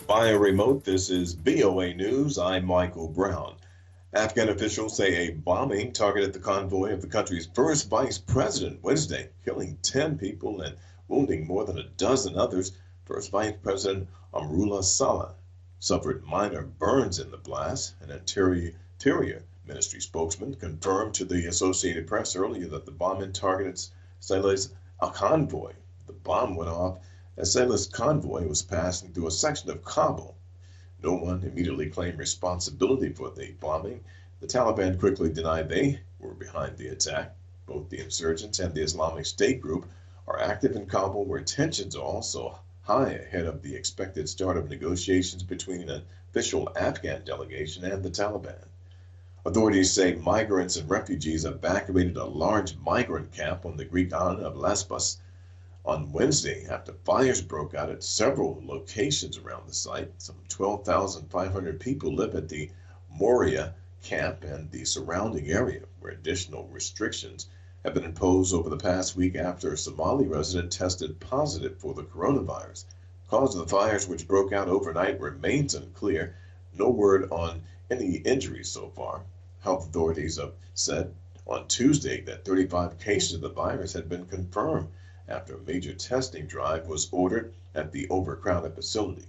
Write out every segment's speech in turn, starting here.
Via remote, this is VOA News. I'm Michael Brown. Afghan officials say a bombing targeted the convoy of the country's first vice president Wednesday, killing 10 people and wounding more than a dozen others. First Vice President Amrullah Saleh suffered minor burns in the blast. An interior ministry spokesman confirmed to the Associated Press earlier that the bombing targeted Saleh's convoy. The bomb went off as Saleh's convoy was passing through a section of Kabul. No one immediately claimed responsibility for the bombing. The Taliban quickly denied they were behind the attack. Both the insurgents and the Islamic State group are active in Kabul, where tensions are also high ahead of the expected start of negotiations between an official Afghan delegation and the Taliban. Authorities say migrants and refugees evacuated a large migrant camp on the Greek island of Lesbos on Wednesday after fires broke out at several locations around the site. Some 12,500 people live at the Moria camp and the surrounding area, where additional restrictions have been imposed over the past week after a Somali resident tested positive for the coronavirus. The cause of the fires, which broke out overnight, remains unclear. No word on any injuries so far. Health authorities have said on Tuesday that 35 cases of the virus had been confirmed after a major testing drive was ordered at the overcrowded facility.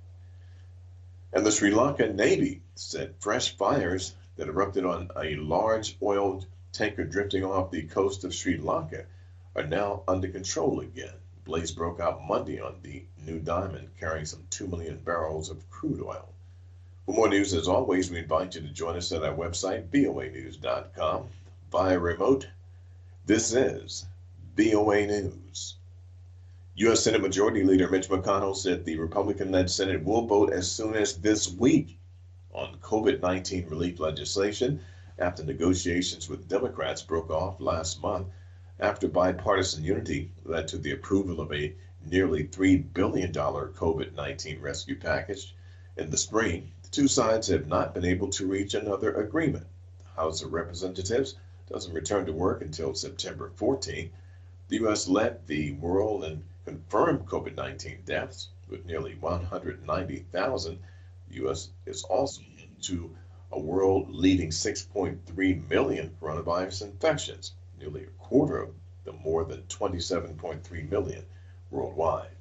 And the Sri Lankan Navy said fresh fires that erupted on a large oil tanker drifting off the coast of Sri Lanka are now under control again. The blaze broke out Monday on the New Diamond, carrying some 2 million barrels of crude oil. For more news, as always, we invite you to join us at our website, voanews.com. Via remote, this is VOA News. U.S. Senate Majority Leader Mitch McConnell said the Republican-led Senate will vote as soon as this week on COVID-19 relief legislation after negotiations with Democrats broke off last month after bipartisan unity led to the approval of a nearly $3 billion COVID-19 rescue package in the spring. The two sides have not been able to reach another agreement. The House of Representatives doesn't return to work until September 14th. The U.S. led the world in confirmed COVID-19 deaths with nearly 190,000. The U.S. is also into a world-leading 6.3 million coronavirus infections, nearly a quarter of the more than 27.3 million worldwide.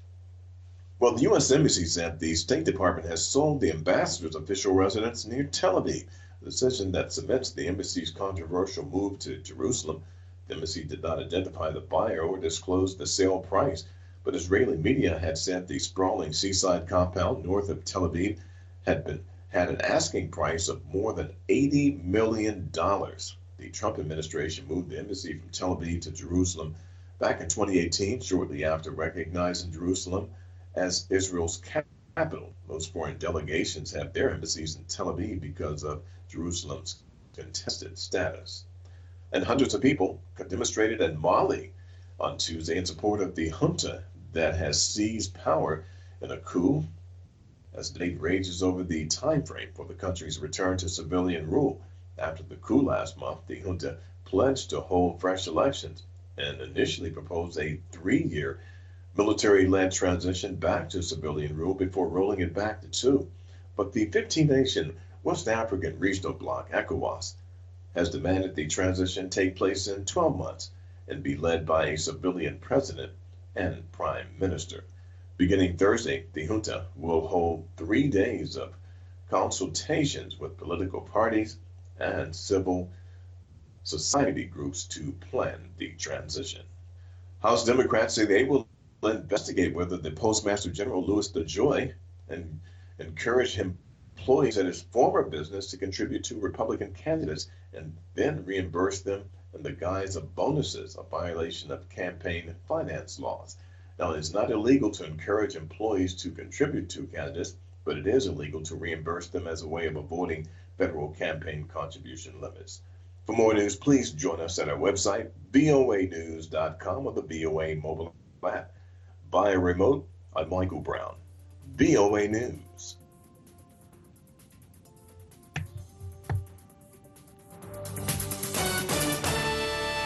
Well, the U.S. Embassy said the State Department has sold the ambassador's official residence near Tel Aviv, a decision that cements the embassy's controversial move to Jerusalem. The embassy did not identify the buyer or disclose the sale price, but Israeli media had said the sprawling seaside compound north of Tel Aviv had an asking price of more than $80 million. The Trump administration moved the embassy from Tel Aviv to Jerusalem back in 2018, shortly after recognizing Jerusalem as Israel's capital. Most foreign delegations have their embassies in Tel Aviv because of Jerusalem's contested status. And hundreds of people demonstrated in Mali on Tuesday in support of the junta that has seized power in a coup as debate rages over the time frame for the country's return to civilian rule. After the coup last month, the junta pledged to hold fresh elections and initially proposed a 3-year military-led transition back to civilian rule before rolling it back to 2. But the 15-nation West African Regional Bloc, ECOWAS, has demanded the transition take place in 12 months and be led by a civilian president and prime minister. Beginning Thursday, the junta will hold 3 days of consultations with political parties and civil society groups to plan the transition. House Democrats say they will investigate whether the Postmaster General Louis DeJoy and encourage employees at his former business to contribute to Republican candidates and then reimburse them in the guise of bonuses, a violation of campaign finance laws. Now, it is not illegal to encourage employees to contribute to candidates, but it is illegal to reimburse them as a way of avoiding federal campaign contribution limits. For more news, please join us at our website, voanews.com, or the VOA mobile app. Via remote, I'm Michael Brown, VOA News.